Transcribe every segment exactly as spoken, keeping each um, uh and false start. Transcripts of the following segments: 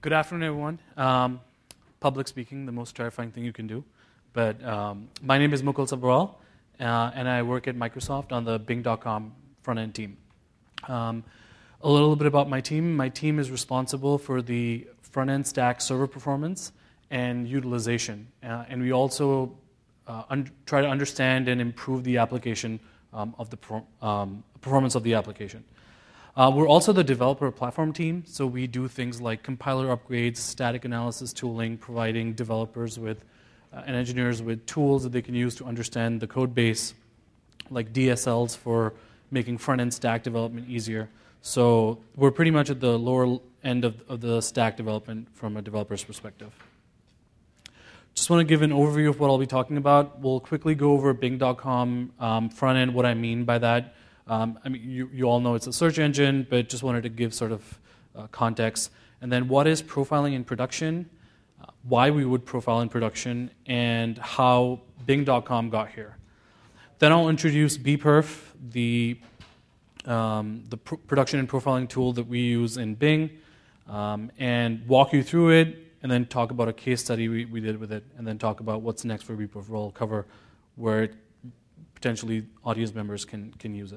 Good afternoon, everyone. Um, public speaking, the most terrifying thing you can do. But um, my name is Mukul Sabharwal, uh, and I work at Microsoft on the Bing dot com front-end team. Um, a little bit about my team. My team is responsible for the front-end stack server performance and utilization. Uh, and we also uh, un- try to understand and improve the application um, of the pro- um, performance of the application. Uh, we're also the developer platform team, so we do things like compiler upgrades, static analysis tooling, providing developers with uh, and engineers with tools that they can use to understand the code base, like D S Ls for making front-end stack development easier. So we're pretty much at the lower end of, of the stack development from a developer's perspective. Just want to give an overview of what I'll be talking about. We'll quickly go over Bing dot com um, front-end, what I mean by that. Um, I mean, you, you all know it's a search engine, but just wanted to give sort of uh, context. And then what is profiling in production, uh, why we would profile in production, and how Bing dot com got here. Then I'll introduce bperf, the, um, the pr- production and profiling tool that we use in Bing, um, and walk you through it, and then talk about a case study we, we did with it, and then talk about what's next for bperf. We'll cover where it, potentially audience members can, can use it.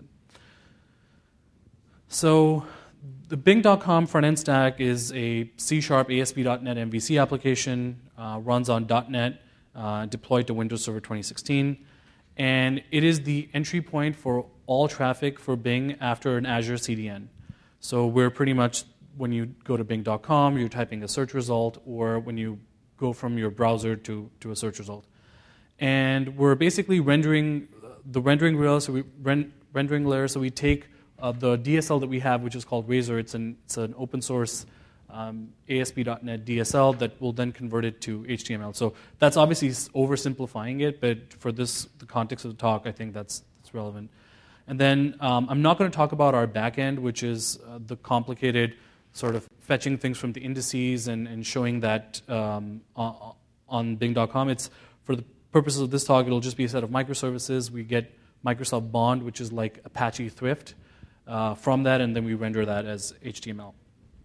So the Bing dot com front-end stack is a C-sharp A S P dot net M V C application, uh, runs on .NET, uh, deployed to Windows Server twenty sixteen, and it is the entry point for all traffic for Bing after an Azure C D N. So we're pretty much, when you go to Bing dot com, you're typing a search result, or when you go from your browser to, to a search result. And we're basically rendering the rendering layer, so we ren- rendering layer, so we take Uh, the D S L that we have, which is called Razor, it's an, it's an open source um, A S P dot net D S L that will then convert it to H T M L. So that's obviously oversimplifying it, but for this, the context of the talk, I think that's, that's relevant. And then um, I'm not going to talk about our backend, which is uh, the complicated sort of fetching things from the indices and, and showing that um, on, on Bing dot com. It's, for the purposes of this talk, it'll just be a set of microservices. We get Microsoft Bond, which is like Apache Thrift. Uh, from that, and then we render that as H T M L.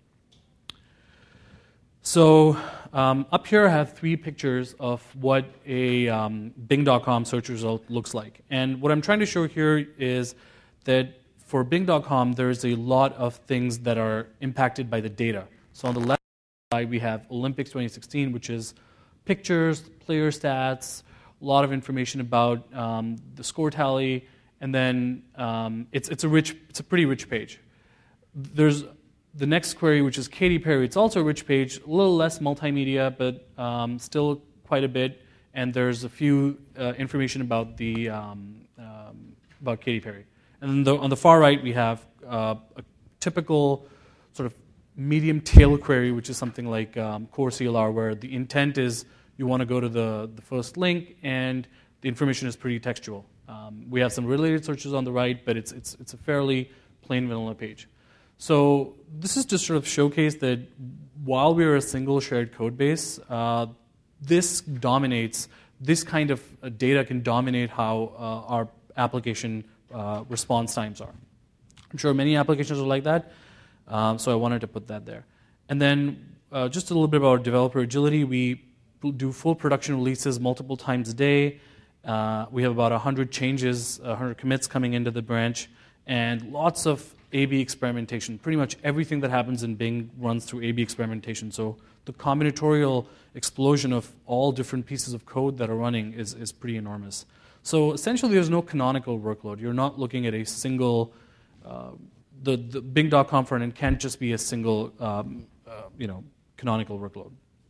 So um, up here I have three pictures of what a um, Bing dot com search result looks like. And what I'm trying to show here is that for Bing dot com, there's a lot of things that are impacted by the data. So on the left side, we have Olympics twenty sixteen, which is pictures, player stats, a lot of information about um, the score tally. And then um, it's it's a rich it's a pretty rich page. There's the next query, which is Katy Perry. It's also a rich page, a little less multimedia, but um, still quite a bit. And there's a few uh, information about the um, um, about Katy Perry. And then the, on the far right, we have uh, a typical sort of medium tail query, which is something like um, core C L R, where the intent is you want to go to the the first link, and the information is pretty textual. Um, we have some related searches on the right, but it's it's it's a fairly plain vanilla page. So this is just sort of showcase that while we are a single shared code base, uh, this dominates, this kind of data can dominate how uh, our application uh, response times are. I'm sure many applications are like that, um, so I wanted to put that there. And then uh, just a little bit about developer agility. We do full production releases multiple times a day. Uh, we have about one hundred changes, one hundred commits coming into the branch, and lots of A B experimentation. Pretty much everything that happens in Bing runs through A B experimentation. So the combinatorial explosion of all different pieces of code that are running is, is pretty enormous. So essentially there's no canonical workload. You're not looking at a single, uh, the, the Bing dot com front end can't just be a single um, uh, you know, canonical workload.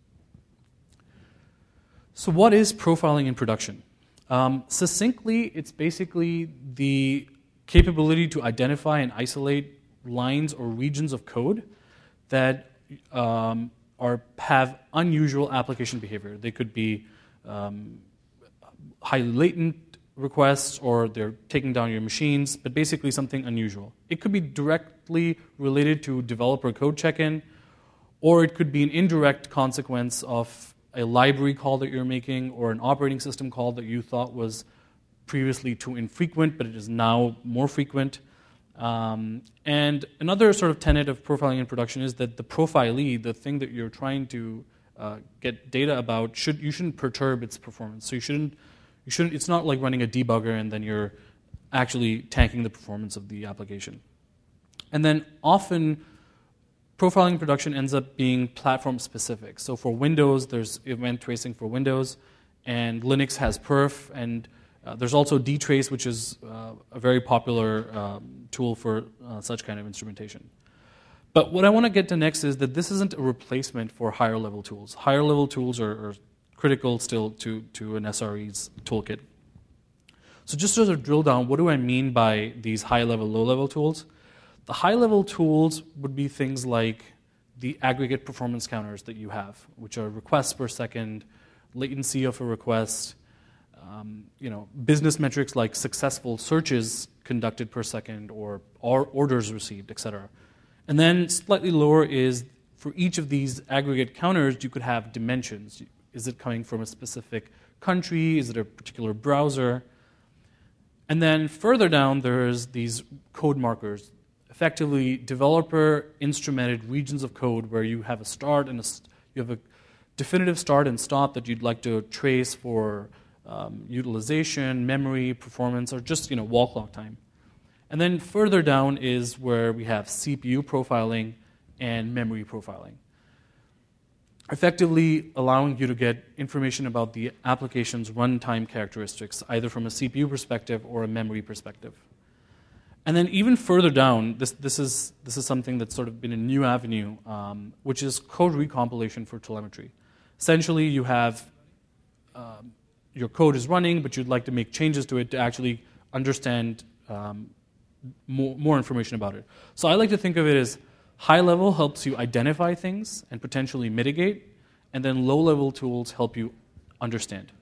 So what is profiling in production? Um, succinctly, it's basically the capability to identify and isolate lines or regions of code that um, are have unusual application behavior. They could be um, highly latent requests, or they're taking down your machines, but basically something unusual. It could be directly related to developer code check-in, or it could be an indirect consequence of a library call that you're making, or an operating system call that you thought was previously too infrequent, but it is now more frequent. Um, and another sort of tenet of profiling in production is that the profilee, the thing that you're trying to uh, get data about, should you shouldn't perturb its performance. So you shouldn't, you shouldn't. It's not like running a debugger and then you're actually tanking the performance of the application. And then often, profiling in production ends up being platform specific. So for Windows, there's event tracing for Windows, and Linux has perf, and uh, there's also dtrace, which is uh, a very popular um, tool for uh, such kind of instrumentation. But what I want to get to next is that this isn't a replacement for higher level tools. Higher level tools are, are critical still to, to an S R E's toolkit. So just to sort of drill down, what do I mean by these high level, low level tools? The high level tools would be things like the aggregate performance counters that you have, which are requests per second, latency of a request, um, you know, business metrics like successful searches conducted per second or, or orders received, et cetera. And then slightly lower is for each of these aggregate counters, you could have dimensions. Is it coming from a specific country? Is it a particular browser? And then further down, there's these code markers, effectively developer instrumented regions of code where you have a start and a, you have a definitive start and stop that you'd like to trace for um, utilization, memory, performance, or just you know wall clock time. And then further down is where we have C P U profiling and memory profiling, effectively allowing you to get information about the application's runtime characteristics, either from a C P U perspective or a memory perspective. And then even further down, this, this, is, this is something that's sort of been a new avenue, um, which is code recompilation for telemetry. Essentially, you have um, your code is running, but you'd like to make changes to it to actually understand um, more, more information about it. So I like to think of it as high level helps you identify things and potentially mitigate, and then low level tools help you understand.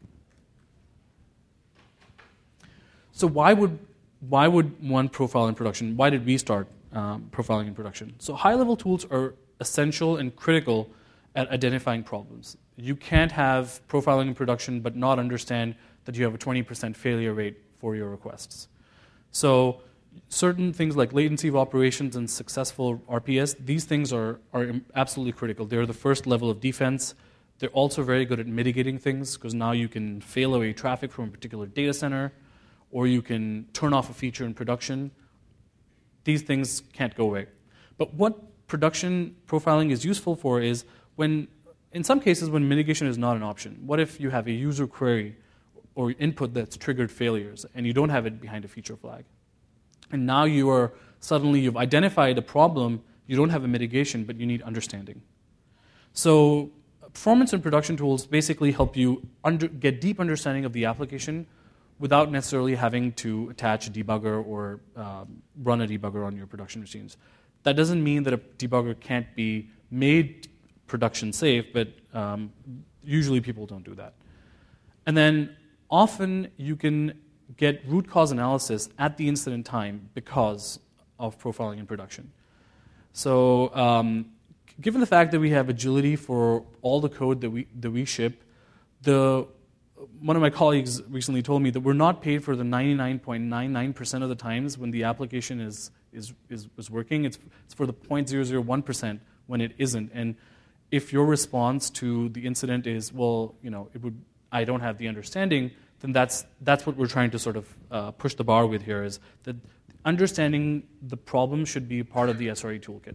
So why would Why would one profile in production? Why did we start um, profiling in production? So high-level tools are essential and critical at identifying problems. You can't have profiling in production but not understand that you have a twenty percent failure rate for your requests. So certain things like latency of operations and successful R P S, these things are, are absolutely critical. They're the first level of defense. They're also very good at mitigating things because now you can fail away traffic from a particular data center, or you can turn off a feature in production. These things can't go away. But what production profiling is useful for is when, in some cases, when mitigation is not an option. What if you have a user query or input that's triggered failures and you don't have it behind a feature flag? And now you are suddenly, you've identified a problem, you don't have a mitigation, but you need understanding. So performance and production tools basically help you under, get deep understanding of the application without necessarily having to attach a debugger or um, run a debugger on your production machines. That doesn't mean that a debugger can't be made production safe, but um, usually people don't do that. And then often you can get root cause analysis at the incident time because of profiling in production. So um, given the fact that we have agility for all the code that we, that we ship, the one of my colleagues recently told me that we're not paid for the ninety-nine point nine nine percent of the times when the application is, is, is, is working. It's, it's for the zero point zero zero one percent when it isn't. And if your response to the incident is, well, you know, it would, I don't have the understanding, then that's, that's what we're trying to sort of uh, push the bar with here, is that understanding the problem should be part of the S R E toolkit.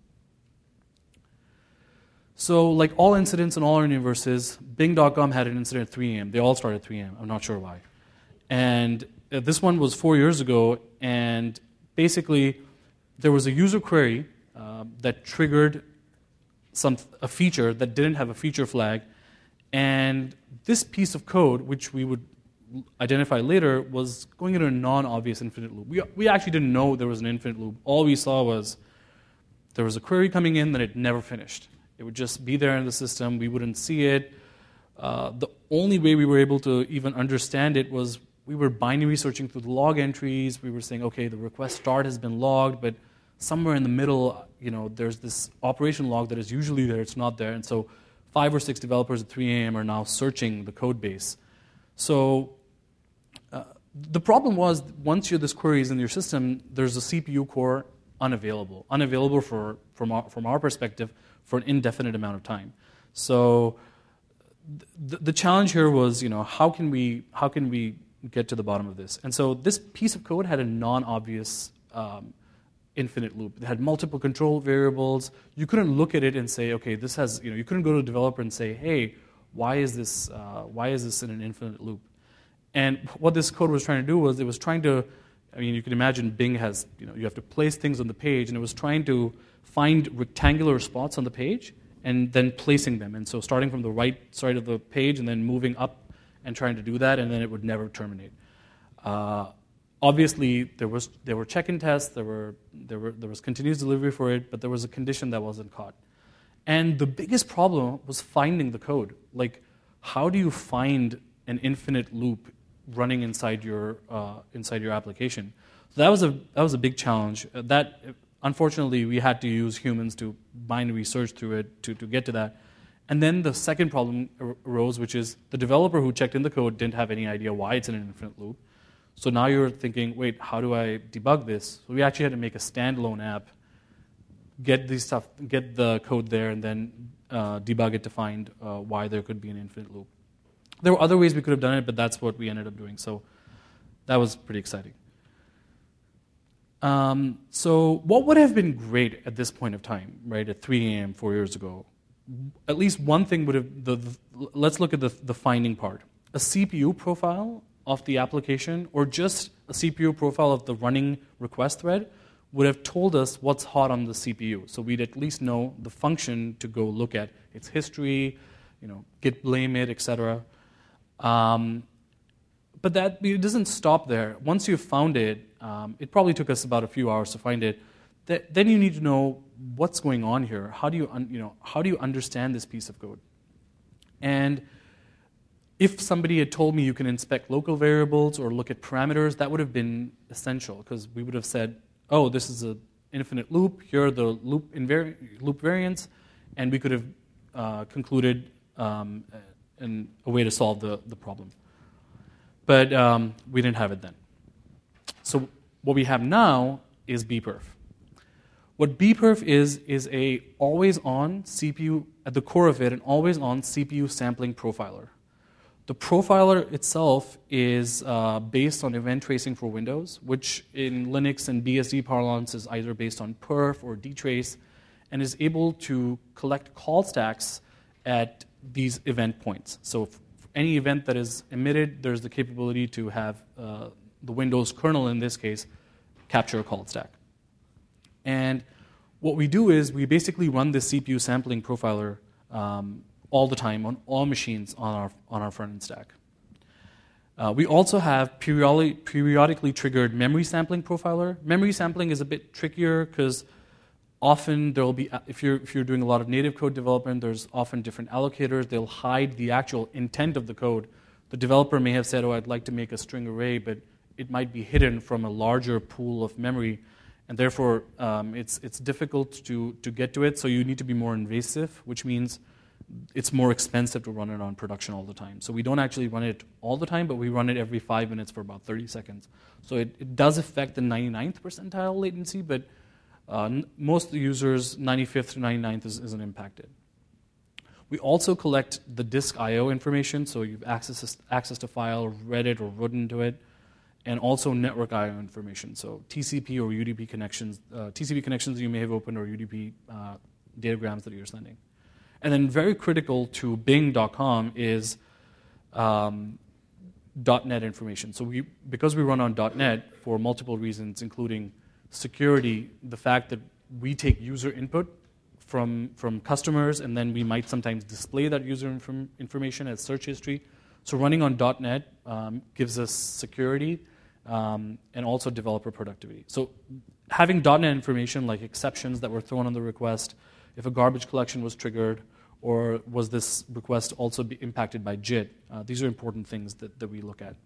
So like all incidents in all our universes, Bing dot com had an incident at three a m They all started at three a m I'm not sure why. And uh, this one was four years ago, and basically there was a user query uh, that triggered some a feature that didn't have a feature flag, and this piece of code, which we would identify later, was going into a non-obvious infinite loop. We, we actually didn't know there was an infinite loop. All we saw was there was a query coming in that it never finished. It would just be there in the system. We wouldn't see it. Uh, the only way we were able to even understand it was we were binary searching through the log entries. We were saying, okay, the request start has been logged, but somewhere in the middle, you know, there's this operation log that is usually there. It's not there. And so five or six developers at three a m are now searching the code base. So uh, the problem was, once you this query is in your system, there's a C P U core unavailable, unavailable for from our, from our perspective for an indefinite amount of time. So the, the challenge here was, you know, how can we how can we get to the bottom of this? And so this piece of code had a non-obvious um, infinite loop. It had multiple control variables. You couldn't look at it and say, okay, this has, you know, you couldn't go to a developer and say, hey, why is this uh, why is this in an infinite loop? And what this code was trying to do was it was trying to, I mean, you can imagine Bing has, you know, you have to place things on the page, and it was trying to find rectangular spots on the page and then placing them. And so starting from the right side of the page and then moving up and trying to do that, and then it would never terminate. Uh, obviously, there was there were check-in tests, there were there were there was continuous delivery for it, but there was a condition that wasn't caught. And the biggest problem was finding the code. Like, how do you find an infinite loop running inside your uh, inside your application? So that was a that was a big challenge. Uh, that unfortunately we had to use humans to binary search through it to, to get to that. And then the second problem arose, which is the developer who checked in the code didn't have any idea why it's in an infinite loop. So now you're thinking, wait, how do I debug this? So we actually had to make a standalone app, get these stuff, get the code there, and then uh, debug it to find uh, why there could be an infinite loop. There were other ways we could have done it, but that's what we ended up doing. So that was pretty exciting. Um, so what would have been great at this point of time, right, at three a.m. four years ago? At least one thing would have, the, the, let's look at the, the finding part. A C P U profile of the application, or just a C P U profile of the running request thread, would have told us what's hot on the C P U. So we'd at least know the function to go look at its history, you know, git blame it, et cetera. Um, but that it doesn't stop there. Once you've found it, um, it probably took us about a few hours to find it. Th- then you need to know what's going on here. How do you, un- you know, how do you understand this piece of code? And if somebody had told me you can inspect local variables or look at parameters, that would have been essential, because we would have said, oh, this is an infinite loop. Here are the loop invari- loop variants, and we could have uh, concluded um, and a way to solve the, the problem. But um, we didn't have it then. So what we have now is bperf. What bperf is, is a always-on C P U, at the core of it, an always-on C P U sampling profiler. The profiler itself is uh, based on event tracing for Windows, which in Linux and B S D parlance is either based on perf or dtrace, and is able to collect call stacks at these event points. So for any event that is emitted, there's the capability to have uh, the Windows kernel, in this case, capture a call stack. And what we do is we basically run this C P U sampling profiler um, all the time on all machines on our on our front-end stack. Uh, we also have periodic, periodically triggered memory sampling profiler. Memory sampling is a bit trickier because often there will be, if you're if you're doing a lot of native code development, there's often different allocators. They'll hide the actual intent of the code. The developer may have said, "Oh, I'd like to make a string array," but it might be hidden from a larger pool of memory, and therefore um, it's it's difficult to to get to it. So you need to be more invasive, which means it's more expensive to run it on production all the time. So we don't actually run it all the time, but we run it every five minutes for about thirty seconds. So it, it does affect the ninety-ninth percentile latency, but uh, n- most users, ninety-fifth to ninety-ninth is, isn't impacted. We also collect the disk I O information, so you've access, access to file, read it or written into it, and also network I O information, so T C P or U D P connections, uh, T C P connections you may have opened, or U D P uh, datagrams that you're sending. And then very critical to Bing dot com is um, .NET information. So we, because we run on .NET for multiple reasons, including security, the fact that we take user input from, from customers, and then we might sometimes display that user inform, information as search history. So running on .NET um, gives us security um, and also developer productivity. So having .NET information like exceptions that were thrown on the request, if a garbage collection was triggered, or was this request also be impacted by J I T? Uh, these are important things that, that we look at.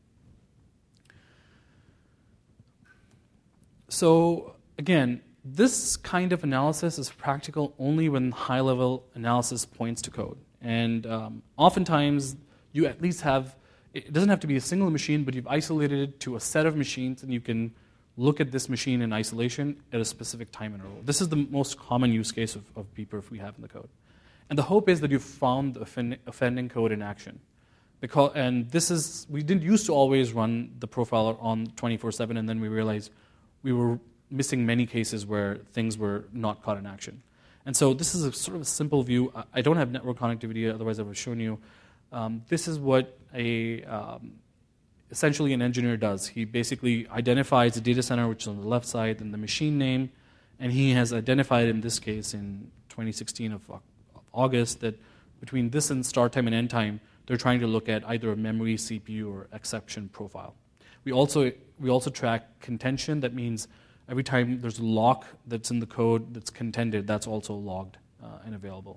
So again, this kind of analysis is practical only when high-level analysis points to code. And um, oftentimes, you at least have It doesn't have to be a single machine, but you've isolated it to a set of machines, and you can look at this machine in isolation at a specific time interval. This is the most common use case of, of bperf we have in the code. And the hope is that you've found the offend, offending code in action. Because, and this is, we didn't used to always run the profiler on twenty-four seven, and then we realized we were missing many cases where things were not caught in action. And so this is a sort of a simple view. I don't have network connectivity, otherwise I would have shown you. Um, this is what a um, essentially an engineer does. He basically identifies the data center, which is on the left side, and the machine name, and he has identified in this case in twenty sixteen of, of August that between this and start time and end time, they're trying to look at either a memory, C P U, or exception profile. We also we also track contention. That means every time there's a lock that's in the code that's contended, that's also logged uh, and available.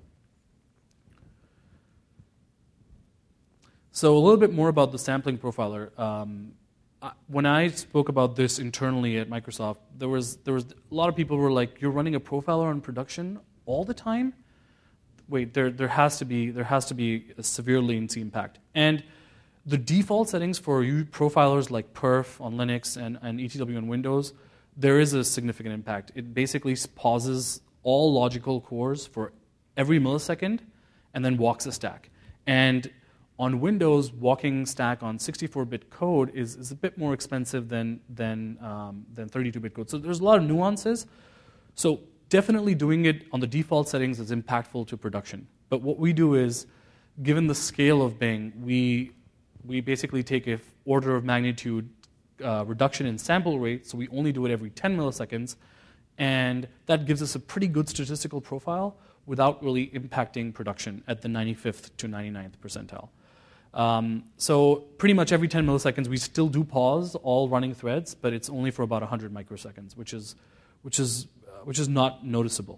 So a little bit more about the sampling profiler. Um, I, when I spoke about this internally at Microsoft, there was there was a lot of people who were like, "You're running a profiler in production all the time?" Wait, there there has to be there has to be a severe latency impact. And the default settings for you profilers like perf on Linux and, and E T W on Windows, there is a significant impact. It basically pauses all logical cores for every millisecond and then walks a stack. And on Windows, walking stack on sixty-four bit code is, is a bit more expensive than than um, than thirty-two bit code. So there's a lot of nuances. So definitely doing it on the default settings is impactful to production. But what we do is, given the scale of Bing, we we basically take an order of magnitude uh, reduction in sample rate, so we only do it every ten milliseconds, and that gives us a pretty good statistical profile without really impacting production at the ninety-fifth to ninety-ninth percentile. Um, so pretty much every ten milliseconds, we still do pause all running threads, but it's only for about one hundred microseconds, which is which is uh, which is not noticeable.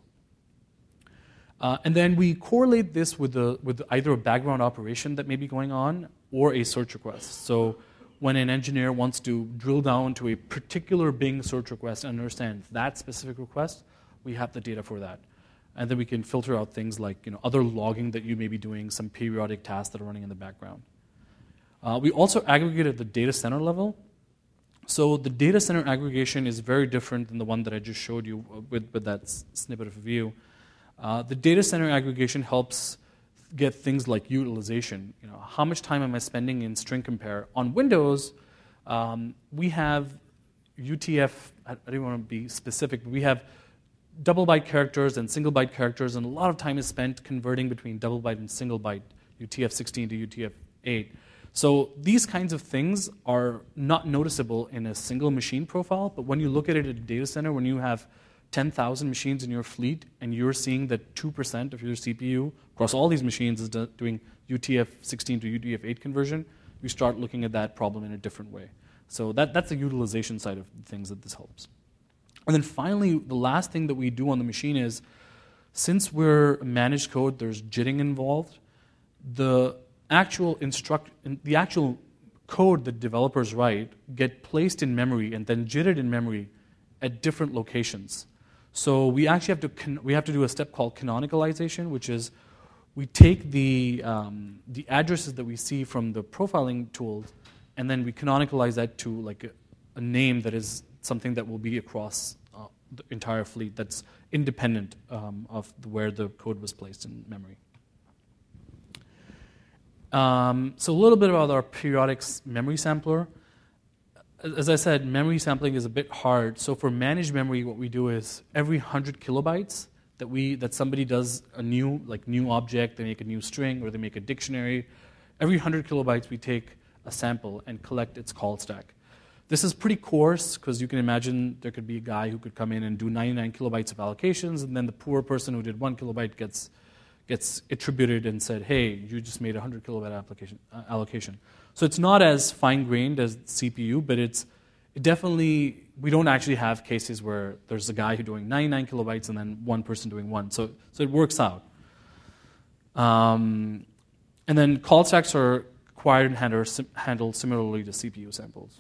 Uh, and then we correlate this with the with either a background operation that may be going on or a search request. So when an engineer wants to drill down to a particular Bing search request and understand that specific request, we have the data for that. And then we can filter out things like, you know, other logging that you may be doing, some periodic tasks that are running in the background. Uh, we also aggregate at the data center level. So the data center aggregation is very different than the one that I just showed you with, with that s- snippet of a view. Uh, the data center aggregation helps get things like utilization. You know, how much time am I spending in string compare? On Windows, um, we have U T F, I, I don't want to be specific, but we have double byte characters and single byte characters, and a lot of time is spent converting between double byte and single byte, U T F sixteen to U T F eight. So these kinds of things are not noticeable in a single machine profile, but when you look at it at a data center, when you have ten thousand machines in your fleet and you're seeing that two percent of your C P U across all these machines is do- doing U T F sixteen to U T F eight conversion, you start looking at that problem in a different way. So that, that's the utilization side of things that this helps. And then finally, the last thing that we do on the machine is, since we're managed code, there's jitting involved, the actual instruct, the actual code that developers write get placed in memory and then jittered in memory at different locations. So we actually have to con- we have to do a step called canonicalization, which is we take the um, the addresses that we see from the profiling tools, and then we canonicalize that to like a, a name that is something that will be across uh, the entire fleet that's independent um, of the, where the code was placed in memory. Um, so a little bit about our periodic memory sampler. As I said, memory sampling is a bit hard. So for managed memory, what we do is every one hundred kilobytes that we that somebody does a new like new object, they make a new string or they make a dictionary. Every one hundred kilobytes, we take a sample and collect its call stack. This is pretty coarse because you can imagine there could be a guy who could come in and do ninety-nine kilobytes of allocations, and then the poor person who did one kilobyte gets gets attributed and said, hey, you just made a one hundred kilobyte application, uh, allocation. So it's not as fine-grained as C P U, but it's it definitely, we don't actually have cases where there's a guy who doing ninety-nine kilobytes and then one person doing one. So, so it works out. Um, and then call stacks are acquired and handled similarly to C P U samples.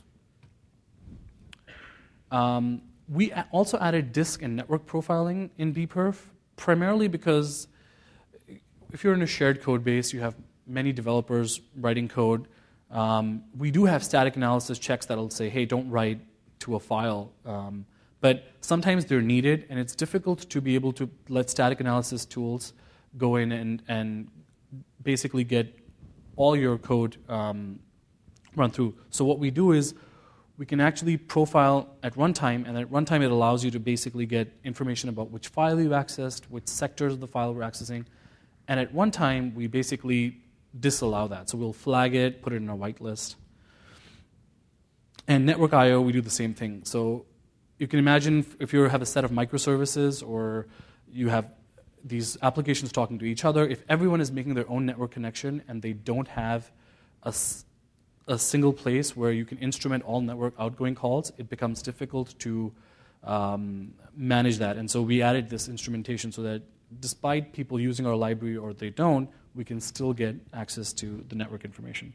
Um, we also added disk and network profiling in bperf, primarily because if you're in a shared code base, you have many developers writing code. Um, we do have static analysis checks that'll say, hey, don't write to a file. Um, but sometimes they're needed, and it's difficult to be able to let static analysis tools go in and, and basically get all your code um, run through. So what we do is we can actually profile at runtime, and at runtime it allows you to basically get information about which file you've accessed, which sectors of the file we're accessing. And at runtime, we basically disallow that. So we'll flag it, put it in a whitelist. And network I O, we do the same thing. So you can imagine if you have a set of microservices or you have these applications talking to each other, if everyone is making their own network connection and they don't have a, a single place where you can instrument all network outgoing calls, it becomes difficult to um, manage that. And so we added this instrumentation so that despite people using our library or they don't, we can still get access to the network information.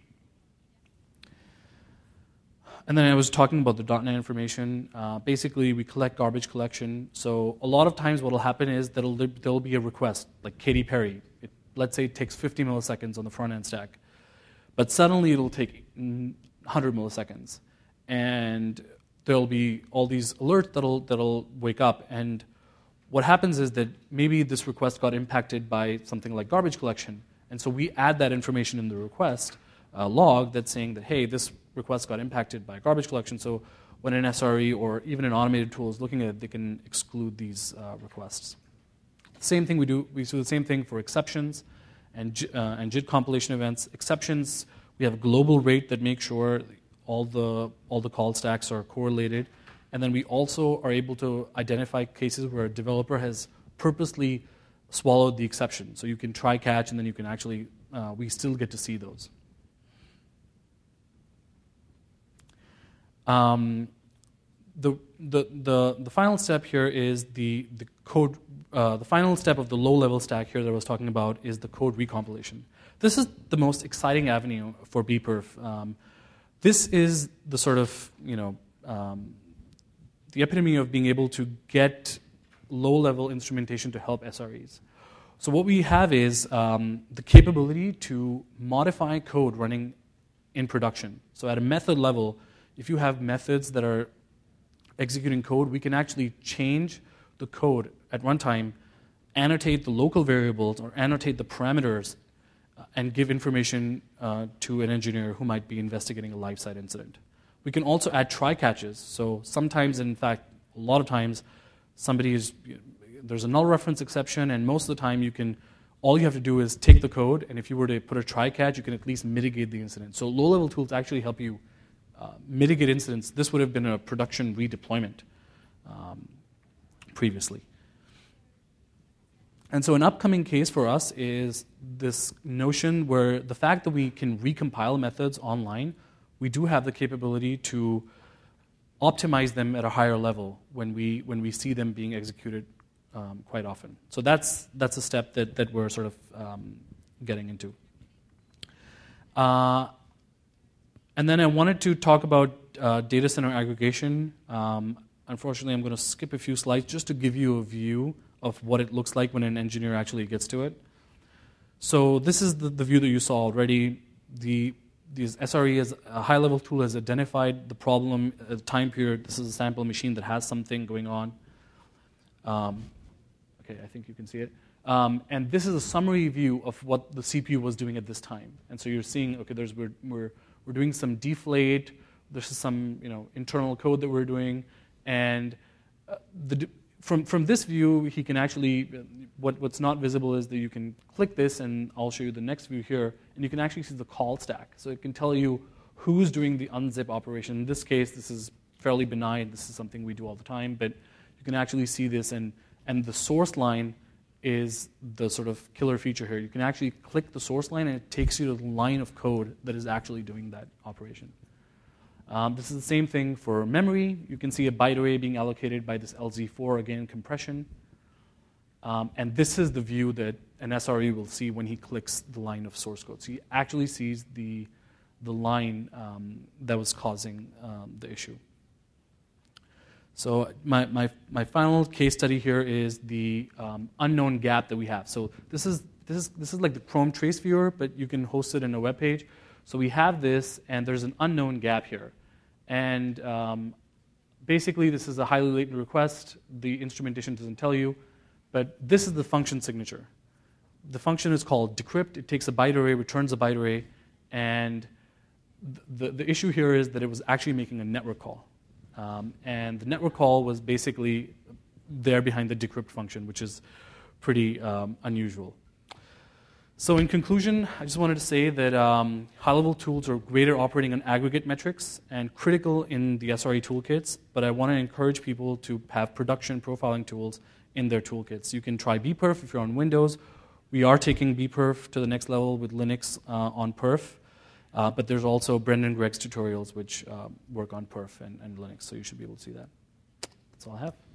And then I was talking about the .NET information. Uh, basically, we collect garbage collection. So a lot of times what will happen is that there will be a request, like Katy Perry. It, let's say it takes fifty milliseconds on the front-end stack. But suddenly it'll take one hundred milliseconds. And there'll be all these alerts that'll, that'll wake up. And what happens is that maybe this request got impacted by something like garbage collection. And so we add that information in the request uh, log that's saying that, hey, this request got impacted by garbage collection. So when an S R E or even an automated tool is looking at it, they can exclude these uh, requests. Same thing we do. We do the same thing for exceptions and, uh, and J I T compilation events. Exceptions, we have a global rate that makes sure all the, all the call stacks are correlated. And then we also are able to identify cases where a developer has purposely swallowed the exception. So you can try catch, and then you can actually, uh, we still get to see those. Um, the, the, the, the final step here is the, the code, uh, the final step of the low-level stack here that I was talking about is the code recompilation. This is the most exciting avenue for bperf. Um, this is the sort of, you know, um, the epitome of being able to get low-level instrumentation to help S R Es. So what we have is um, the capability to modify code running in production. So at a method level, if you have methods that are executing code, we can actually change the code at runtime, annotate the local variables or annotate the parameters, uh, and give information uh, to an engineer who might be investigating a live site incident. We can also add try catches. So sometimes, in fact, a lot of times, somebody is, there's a null reference exception, and most of the time you can, all you have to do is take the code, and if you were to put a try catch, you can at least mitigate the incident. So low-level tools actually help you uh, mitigate incidents. This would have been a production redeployment um, previously. And so an upcoming case for us is this notion where the fact that we can recompile methods online, we do have the capability to optimize them at a higher level when we when we see them being executed um, quite often. So that's that's a step that that we're sort of um, getting into. Uh, and then I wanted to talk about uh, data center aggregation. Um, unfortunately, I'm going to skip a few slides just to give you a view of what it looks like when an engineer actually gets to it. So this is the, the view that you saw already. The These S R E, as a high-level tool, has identified the problem at a time period. This is a sample machine that has something going on. Um, okay, I think you can see it. Um, and this is a summary view of what the C P U was doing at this time. And so you're seeing, okay, there's we're we're, we're doing some deflate. This is some you know internal code that we're doing, and uh, the. From, from this view, he can actually, what, what's not visible is that you can click this, and I'll show you the next view here, and you can actually see the call stack. So it can tell you who's doing the unzip operation. In this case, this is fairly benign. This is something we do all the time, but you can actually see this, and, and the source line is the sort of killer feature here. You can actually click the source line, and it takes you to the line of code that is actually doing that operation. Um, this is the same thing for memory. You can see a byte array being allocated by this L Z four, again, compression. Um, and this is the view that an S R E will see when he clicks the line of source code. So he actually sees the, the line um, that was causing um, the issue. So my, my, my final case study here is the um, unknown gap that we have. So this is, this, is, this is like the Chrome Trace Viewer, but you can host it in a web page. So we have this, and there's an unknown gap here. And um, basically, this is a highly latent request. The instrumentation doesn't tell you, but this is the function signature. The function is called decrypt. It takes a byte array, returns a byte array, and the, the issue here is that it was actually making a network call. Um, and the network call was basically there behind the decrypt function, which is pretty um, unusual. So in conclusion, I just wanted to say that um, high-level tools are great at operating on aggregate metrics and critical in the S R E toolkits, but I want to encourage people to have production profiling tools in their toolkits. You can try bperf if you're on Windows. We are taking bperf to the next level with Linux uh, on perf, uh, but there's also Brendan Gregg's tutorials which uh, work on perf and, and Linux, so you should be able to see that. That's all I have.